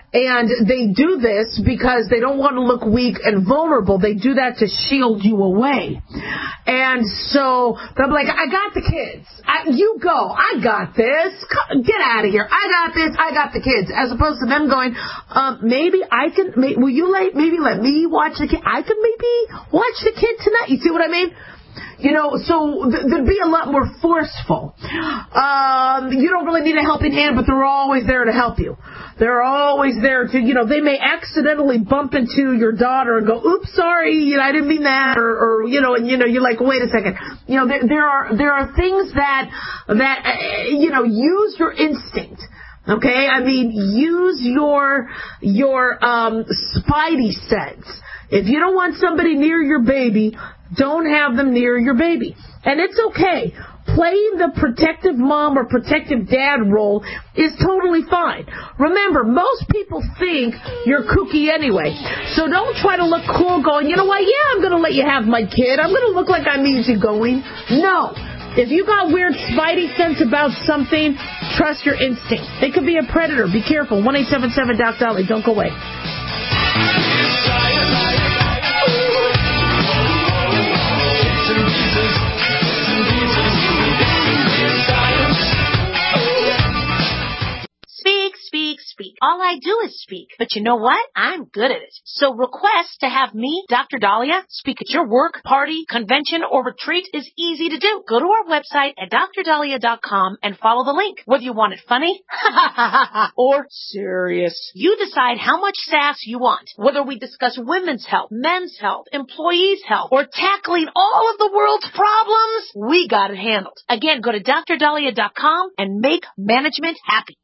And they do this because they don't want to look weak and vulnerable. They do that to shield you away. And so they'll be like, I got the kids. I, you go. I got this. Get out of here. I got this. I got the kids. As opposed to them going, um, maybe I can, may, will you let, maybe let me watch the kid? I could maybe watch the kid tonight. You see what I mean? You know, so th- there'd be a lot more forceful. Um, you don't really need a helping hand, but they're always there to help you. They're always there to, you know, they may accidentally bump into your daughter and go, oops, sorry, you know, I didn't mean that, or, or you know, and, you know, you're like, wait a second. You know, there, there are, there are things that, that, uh, you know, use your instinct. Okay? I mean, use your, your, um, spidey sense. If you don't want somebody near your baby, don't have them near your baby. And it's okay. Playing the protective mom or protective dad role is totally fine. Remember, most people think you're kooky anyway. So don't try to look cool going, you know what, yeah, I'm going to let you have my kid. I'm going to look like I'm easygoing. No. If you got weird spidey sense about something, trust your instinct. They could be a predator. Be careful. one eight seven seven Doc Dolly. Don't go away. Speak, speak, speak. All I do is speak. But you know what? I'm good at it. So request to have me, Doctor Dahlia, speak at your work, party, convention, or retreat is easy to do. Go to our website at dr dahlia dot com and follow the link. Whether you want it funny or serious, you decide how much sass you want. Whether we discuss women's health, men's health, employees' health, or tackling all of the world's problems, we got it handled. Again, go to dr dahlia dot com and make management happy.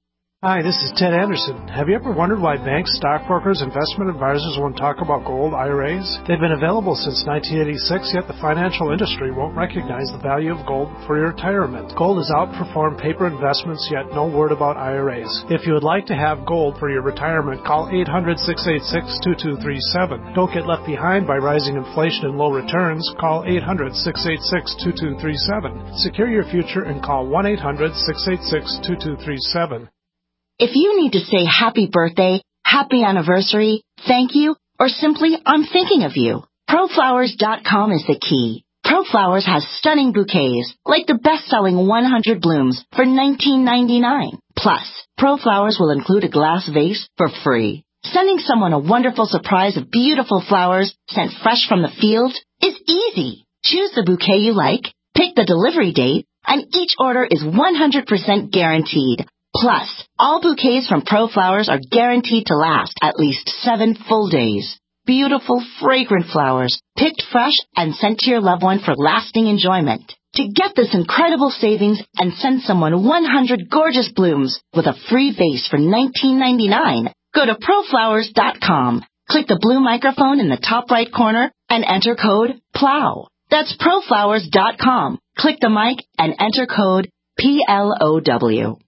Hi, this is Ted Anderson. Have you ever wondered why banks, stockbrokers, investment advisors won't talk about gold I R As? They've been available since nineteen eighty-six, yet the financial industry won't recognize the value of gold for your retirement. Gold has outperformed paper investments, yet no word about I R As. If you would like to have gold for your retirement, call eight hundred, six eight six, two two three seven. Don't get left behind by rising inflation and low returns. Call eight hundred, six eight six, two two three seven. Secure your future and call one eight hundred, six eight six, two two three seven. If you need to say happy birthday, happy anniversary, thank you, or simply I'm thinking of you, pro flowers dot com is the key. ProFlowers has stunning bouquets, like the best-selling one hundred blooms for nineteen ninety-nine. Plus, ProFlowers will include a glass vase for free. Sending someone a wonderful surprise of beautiful flowers sent fresh from the field is easy. Choose the bouquet you like, pick the delivery date, and each order is one hundred percent guaranteed. Plus, all bouquets from ProFlowers are guaranteed to last at least seven full days. Beautiful, fragrant flowers, picked fresh and sent to your loved one for lasting enjoyment. To get this incredible savings and send someone one hundred gorgeous blooms with a free vase for nineteen ninety-nine, go to pro flowers dot com. Click the blue microphone in the top right corner and enter code PLOW. That's pro flowers dot com. Click the mic and enter code P L O W.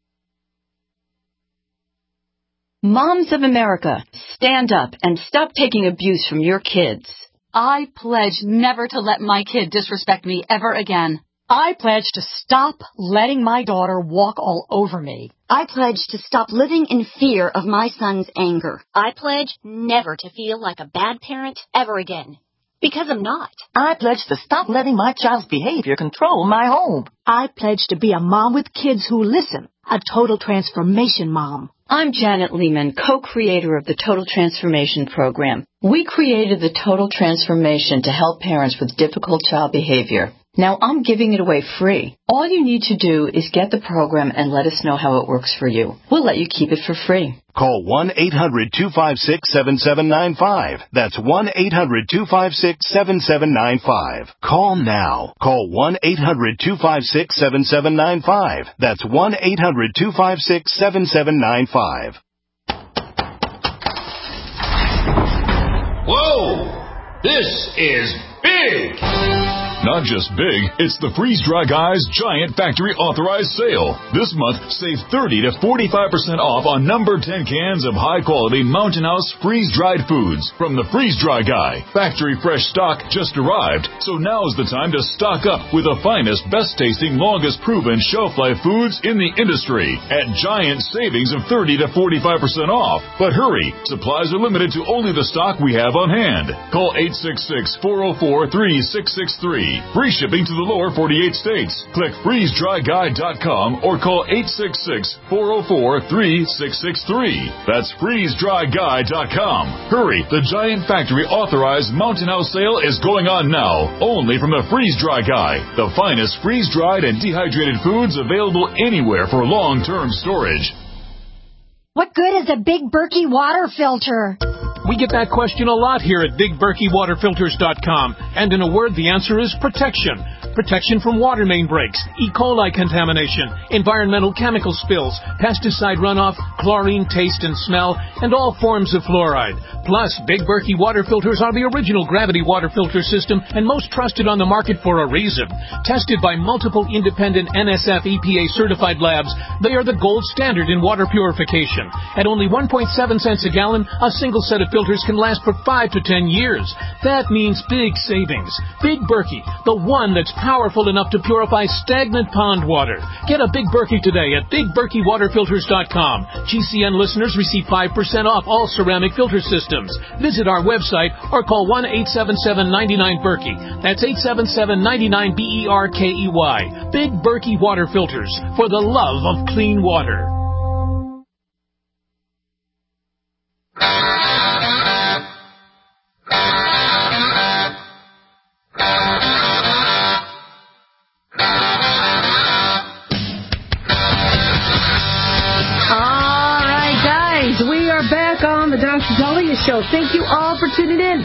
Moms of America, stand up and stop taking abuse from your kids. I pledge never to let my kid disrespect me ever again. I pledge to stop letting my daughter walk all over me. I pledge to stop living in fear of my son's anger. I pledge never to feel like a bad parent ever again. Because I'm not. I pledge to stop letting my child's behavior control my home. I pledge to be a mom with kids who listen, a total transformation mom. I'm Janet Lehman, co-creator of the Total Transformation Program. We created the Total Transformation to help parents with difficult child behavior. Now I'm giving it away free. All you need to do is get the program and let us know how it works for you. We'll let you keep it for free. Call one eight hundred, two five six, seven seven nine five. That's one eight hundred, two five six, seven seven nine five. Call now. Call one eight hundred, two five six, seven seven nine five. That's one eight hundred, two five six, seven seven nine five. Whoa! This is big! Not just big, it's the Freeze Dry Guys Giant Factory Authorized Sale. This month, save thirty to forty-five percent off on number ten cans of high-quality Mountain House freeze-dried foods from the Freeze Dry Guy. Factory fresh stock just arrived, so now's the time to stock up with the finest, best-tasting, longest-proven shelf-life foods in the industry at giant savings of thirty to forty-five percent off. But hurry, supplies are limited to only the stock we have on hand. Call eight six six, four oh four, three six six three. Free shipping to the lower forty-eight states. Click freeze dry guy dot com or call eight six six, four oh four, three six six three. That's freeze dry guy dot com. Hurry, the Giant Factory Authorized Mountain House Sale is going on now, only from the Freeze Dry Guy, the finest freeze-dried and dehydrated foods available anywhere for long-term storage. What good is a Big Berkey water filter? We get that question a lot here at big berkey water filters dot com, and in a word, the answer is protection. Protection from water main breaks, E. coli contamination, environmental chemical spills, pesticide runoff, chlorine taste and smell, and all forms of fluoride. Plus, Big Berkey water filters are the original gravity water filter system and most trusted on the market for a reason. Tested by multiple independent N S F E P A certified labs, they are the gold standard in water purification. At only one point seven cents a gallon, a single set of filters can last for five to ten years. That means big savings. Big Berkey, the one that's powerful enough to purify stagnant pond water. Get a Big Berkey today at big berkey water filters dot com. G C N listeners receive five percent off all ceramic filter systems. Visit our website or call one eight seven seven, nine nine, Berkey. That's eight seven seven, nine nine, B E R K E Y. Big Berkey Water Filters, for the love of clean water. On the Doctor Dahlia Show. Thank you all for tuning in.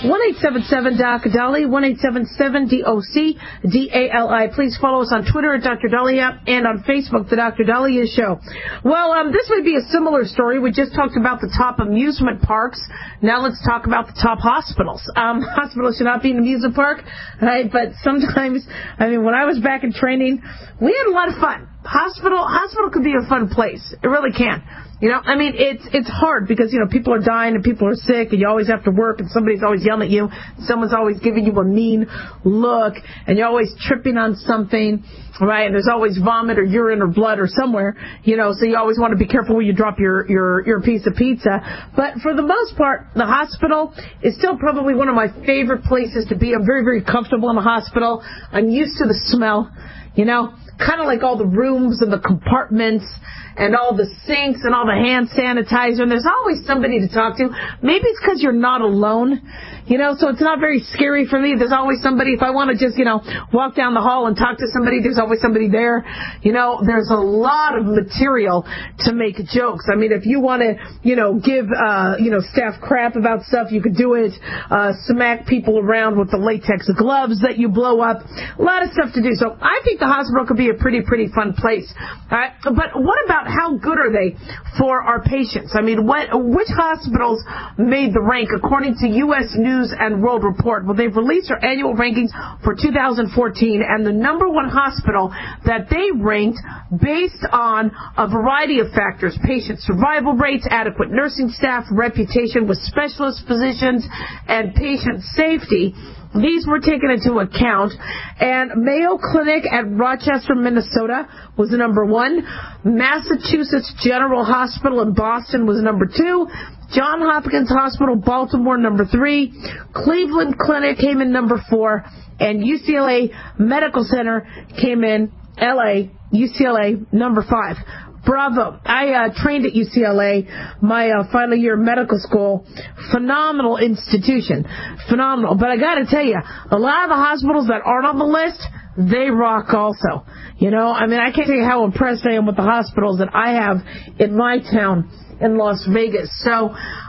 one eight seven seven Doc Dali, one eight seven seven D O C D A L I. Please follow us on Twitter at Doctor Dahlia and on Facebook, The Doctor Dahlia Show. Well, um, this would be a similar story. We just talked about the top amusement parks. Now let's talk about the top hospitals. Um, hospitals should not be an amusement park, right? But sometimes, I mean, when I was back in training, we had a lot of fun. Hospital, hospital could be a fun place. It really can. You know, I mean, it's it's hard because, you know, people are dying and people are sick and you always have to work and somebody's always yelling at you. Someone's always giving you a mean look and you're always tripping on something, right? And there's always vomit or urine or blood or somewhere, you know, so you always want to be careful when you drop your, your, your piece of pizza. But for the most part, the hospital is still probably one of my favorite places to be. I'm very, very comfortable in the hospital. I'm used to the smell, you know, kind of like all the rooms and the compartments and all the sinks and all the hand sanitizer, and there's always somebody to talk to. Maybe it's because you're not alone, you know, so it's not very scary for me. There's always somebody. If I want to just, you know, walk down the hall and talk to somebody, there's always somebody there. You know, there's a lot of material to make jokes. I mean, if you want to, you know, give, uh, you know, staff crap about stuff, you could do it. Uh, smack people around with the latex gloves that you blow up. A lot of stuff to do. So I think the hospital could be a pretty, pretty fun place. All right? But what about how good are they for our patients? I mean, what, which hospitals made the rank according to U S News and World Report? Well, they've released their annual rankings for two thousand fourteen, and the number one hospital that they ranked based on a variety of factors: patient survival rates, adequate nursing staff, reputation with specialist physicians, and patient safety. These were taken into account, and Mayo Clinic at Rochester, Minnesota was number one. Massachusetts General Hospital in Boston was number two. Johns Hopkins Hospital, Baltimore, number three. Cleveland Clinic came in number four. And U C L A Medical Center came in, L A, U C L A, number five. Bravo. I uh, trained at U C L A, my uh, final year of medical school. Phenomenal institution. Phenomenal. But I got to tell you, a lot of the hospitals that aren't on the list, they rock also. You know, I mean, I can't tell you how impressed I am with the hospitals that I have in my town in Las Vegas. So,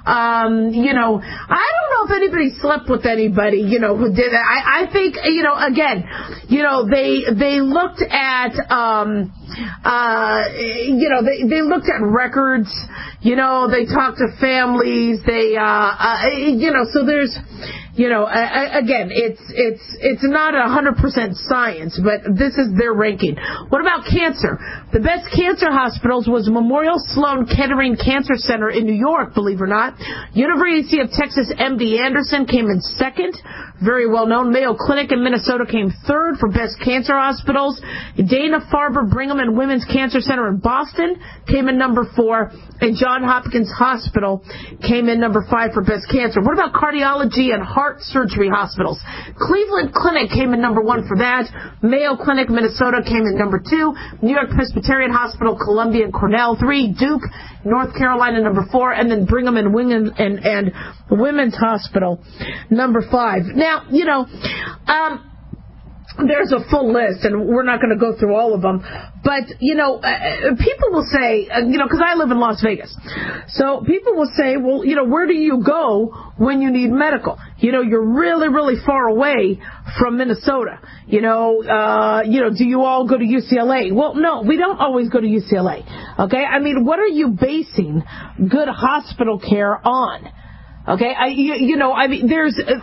um, you know, I don't know if anybody slept with anybody, you know, who did that. I, I think, you know, again, you know, they they looked at, um, uh, you know, they, they looked at records, you know, they talked to families, they, uh, uh you know, so there's, you know, uh, again, it's it's it's not a hundred percent science, but this is their ranking. What about cancer? The best cancer hospitals was Memorial Sloan Kettering Cancer Center in New York, believe it or not. University of Texas M D Anderson came in second, very well known. Mayo Clinic in Minnesota came third for best cancer hospitals. Dana-Farber Brigham and Women's Cancer Center in Boston came in number four, and Johns Hopkins Hospital came in number five for best cancer. What about cardiology and heart surgery hospitals? Cleveland Clinic came in number one for that. Mayo Clinic, Minnesota came in number two. New York Presbyterian Hospital, Columbia and Cornell, three. Duke, North Carolina, number four. And then Brigham and, Wing- and, and Women's Hospital, number five. Now, you know, um, there's a full list, and we're not going to go through all of them. But, you know, uh, people will say, uh, you know, because I live in Las Vegas. So people will say, well, you know, where do you go when you need medical? You know, you're really, really far away from Minnesota. You know, uh, you know, do you all go to U C L A? Well, no, we don't always go to U C L A. Okay? I mean, what are you basing good hospital care on? Okay, I, you, you know, I mean, there's, uh,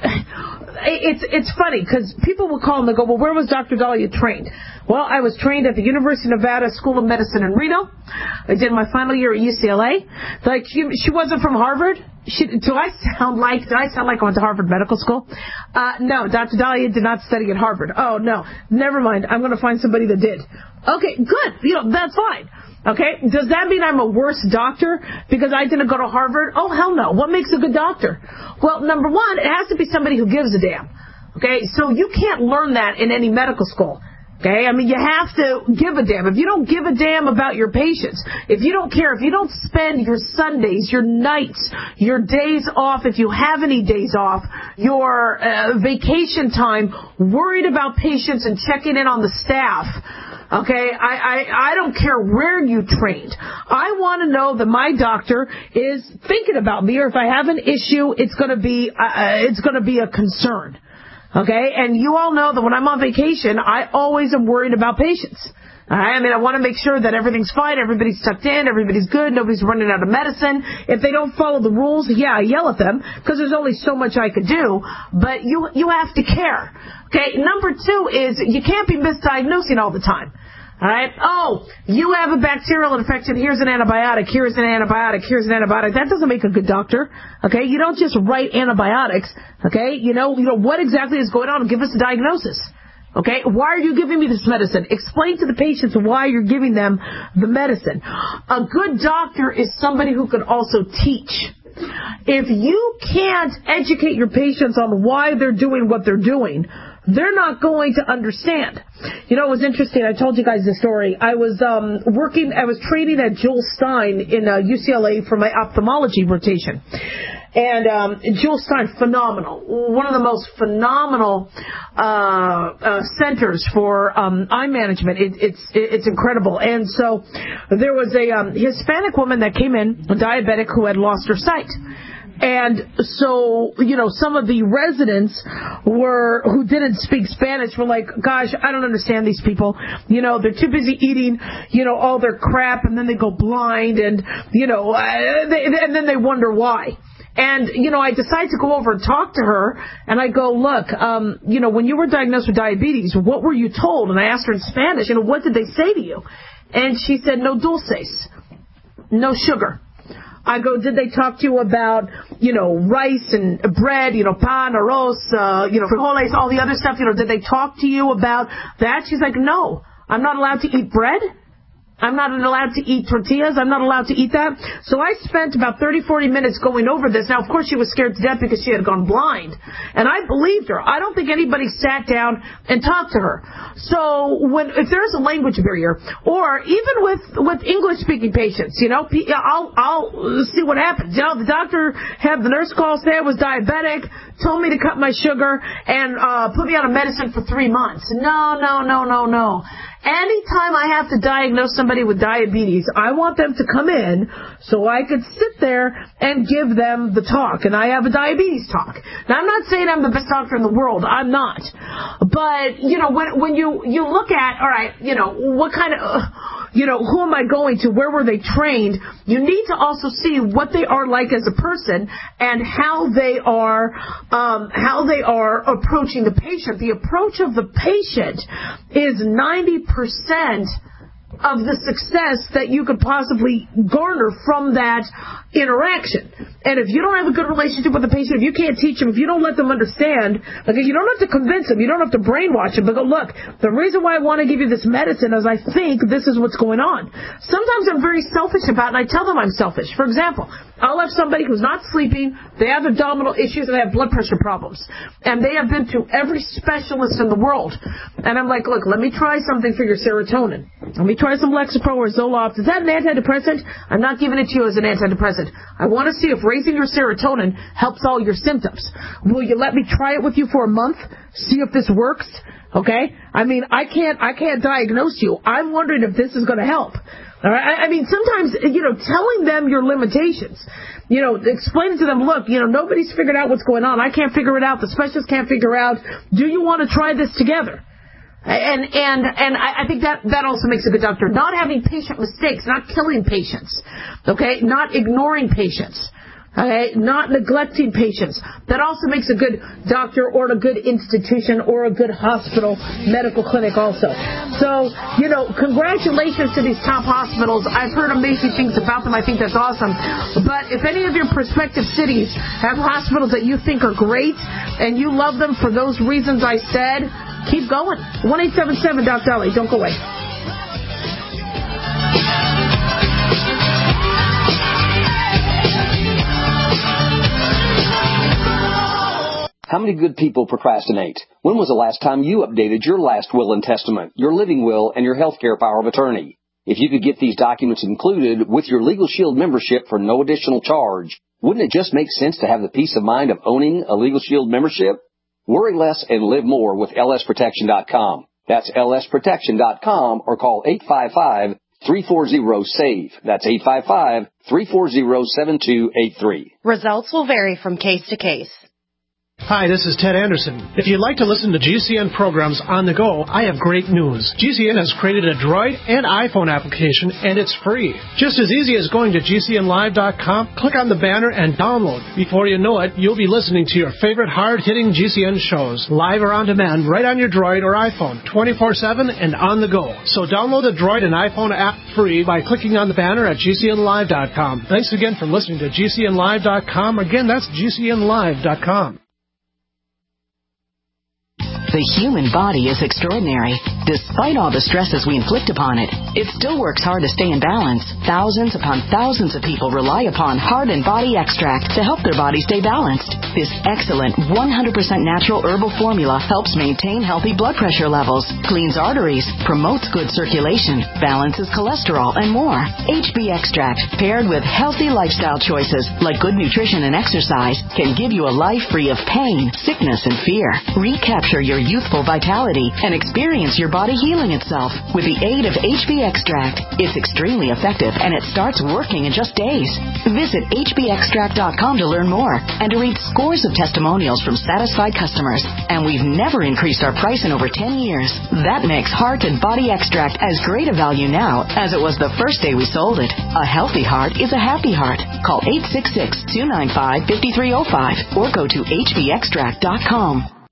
it's it's funny because people will call and they go, well, where was Doctor Dahlia trained? Well, I was trained at the University of Nevada School of Medicine in Reno. I did my final year at U C L A. Like, she, she wasn't from Harvard. She, do I sound like, do I sound like I went to Harvard Medical School? Uh, no, Doctor Dahlia did not study at Harvard. Oh, no, never mind. I'm going to find somebody that did. Okay, good. You know, that's fine. Okay, does that mean I'm a worse doctor because I didn't go to Harvard? Oh, hell no. What makes a good doctor? Well, number one, it has to be somebody who gives a damn. Okay, so you can't learn that in any medical school. Okay, I mean, you have to give a damn. If you don't give a damn about your patients, if you don't care, if you don't spend your Sundays, your nights, your days off, if you have any days off, your uh, vacation time worried about patients and checking in on the staff, Okay, I, I, I don't care where you trained. I want to know that my doctor is thinking about me, or if I have an issue, it's going to be uh, it's going to be a concern. Okay, and you all know that when I'm on vacation, I always am worried about patients. All right? I mean, I want to make sure that everything's fine, everybody's tucked in, everybody's good, nobody's running out of medicine. If they don't follow the rules, yeah, I yell at them because there's only so much I could do. But you you have to care. Okay, number two is you can't be misdiagnosing all the time. All right. Oh, you have a bacterial infection. Here's an antibiotic. Here's an antibiotic. Here's an antibiotic. That doesn't make a good doctor. Okay. You don't just write antibiotics. Okay. You know, you know what exactly is going on. Give us a diagnosis. Okay. Why are you giving me this medicine? Explain to the patients why you're giving them the medicine. A good doctor is somebody who can also teach. If you can't educate your patients on why they're doing what they're doing, they're not going to understand. You know, it was interesting. I told you guys the story. I was um, working, I was training at Joel Stein in uh, U C L A for my ophthalmology rotation. And um, Joel Stein, phenomenal. One of the most phenomenal uh, uh, centers for um, eye management. It, it's it's incredible. And so there was a um, Hispanic woman that came in, a diabetic who had lost her sight. And so, you know, some of the residents were, who didn't speak Spanish were like, gosh, I don't understand these people. You know, they're too busy eating, you know, all their crap, and then they go blind, and, you know, uh, they, and then they wonder why. And, you know, I decided to go over and talk to her, and I go, look, um, you know, when you were diagnosed with diabetes, what were you told? And I asked her in Spanish, you know, what did they say to you? And she said, no dulces, no sugar. I go, did they talk to you about, you know, rice and bread, you know, pan, arroz, uh, you know, frijoles, all the other stuff, you know, did they talk to you about that? She's like, no, I'm not allowed to eat bread. I'm not allowed to eat tortillas. I'm not allowed to eat that. So I spent about thirty, forty minutes going over this. Now, of course, she was scared to death because she had gone blind. And I believed her. I don't think anybody sat down and talked to her. So when, if there's a language barrier, or even with, with English-speaking patients, you know, I'll, I'll see what happens. You know, the doctor had the nurse call, say I was diabetic, told me to cut my sugar, and uh, put me on a medicine for three months. No, no, no, no, no. Anytime I have to diagnose somebody with diabetes, I want them to come in so I could sit there and give them the talk. And I have a diabetes talk. Now, I'm not saying I'm the best doctor in the world. I'm not. But, you know, when when you, you look at, all right, you know, what kind of, uh, you know, who am I going to? Where were they trained? You need to also see what they are like as a person and how they are, um, how they are approaching the patient. The approach of the patient is ninety percent of the success that you could possibly garner from that interaction. And if you don't have a good relationship with the patient, if you can't teach them, if you don't let them understand, like, you don't have to convince them, you don't have to brainwash them, but go, look, the reason why I want to give you this medicine is I think this is what's going on. Sometimes I'm very selfish about it, and I tell them I'm selfish. For example, I'll have somebody who's not sleeping, they have abdominal issues, and they have blood pressure problems. And they have been to every specialist in the world. And I'm like, look, let me try something for your serotonin. Let me try some Lexapro or Zoloft. Is that an antidepressant? I'm not giving it to you as an antidepressant. I want to see if raising your serotonin helps all your symptoms. Will you let me try it with you for a month? See if this works? Okay? I mean, I can't, I can't diagnose you. I'm wondering if this is going to help. All right? I mean, sometimes, you know, telling them your limitations, you know, explaining to them, look, you know, nobody's figured out what's going on. I can't figure it out. The specialist can't figure out. Do you want to try this together? And and and I think that that also makes a good doctor. Not having patient mistakes, not killing patients, okay, not ignoring patients, okay, not neglecting patients. That also makes a good doctor or a good institution or a good hospital, medical clinic also. So, you know, congratulations to these top hospitals. I've heard amazing things about them. I think that's awesome. But if any of your prospective cities have hospitals that you think are great and you love them for those reasons I said, keep going. one eight seven seven Doc Dolly. Don't go away. How many good people procrastinate? When was the last time you updated your last will and testament, your living will, and your health care power of attorney? If you could get these documents included with your Legal Shield membership for no additional charge, wouldn't it just make sense to have the peace of mind of owning a Legal Shield membership? Worry less and live more with L S Protection dot com. That's L S protection dot com or call eight five five, three four zero, S A V E. That's eight five five, three four zero, seven two eight three. Results will vary from case to case. Hi, this is Ted Anderson. If you'd like to listen to G C N programs on the go, I have great news. G C N has created a Droid and iPhone application, and it's free. Just as easy as going to G C N live dot com, click on the banner, and download. Before you know it, you'll be listening to your favorite hard-hitting G C N shows, live or on demand, right on your Droid or iPhone, twenty-four seven and on the go. So download the Droid and iPhone app free by clicking on the banner at G C N live dot com. Thanks again for listening to G C N live dot com. Again, that's G C N live dot com. The human body is extraordinary. Despite all the stresses we inflict upon it, it still works hard to stay in balance. Thousands upon thousands of people rely upon Heart and Body Extract to help their body stay balanced. This excellent one hundred percent natural herbal formula helps maintain healthy blood pressure levels, cleans arteries, promotes good circulation, balances cholesterol, and more. H B Extract, paired with healthy lifestyle choices like good nutrition and exercise, can give you a life free of pain, sickness, and fear. Recapture your youthful vitality and experience your body healing itself with the aid of H B Extract. It's extremely effective and it starts working in just days. Visit H B extract dot com to learn more and to read scores of testimonials from satisfied customers. And we've never increased our price in over ten years. That makes Heart and Body Extract as great a value now as it was the first day we sold it. A healthy heart is a happy heart. Call eight six six, two nine five, five three zero five or go to H B extract dot com.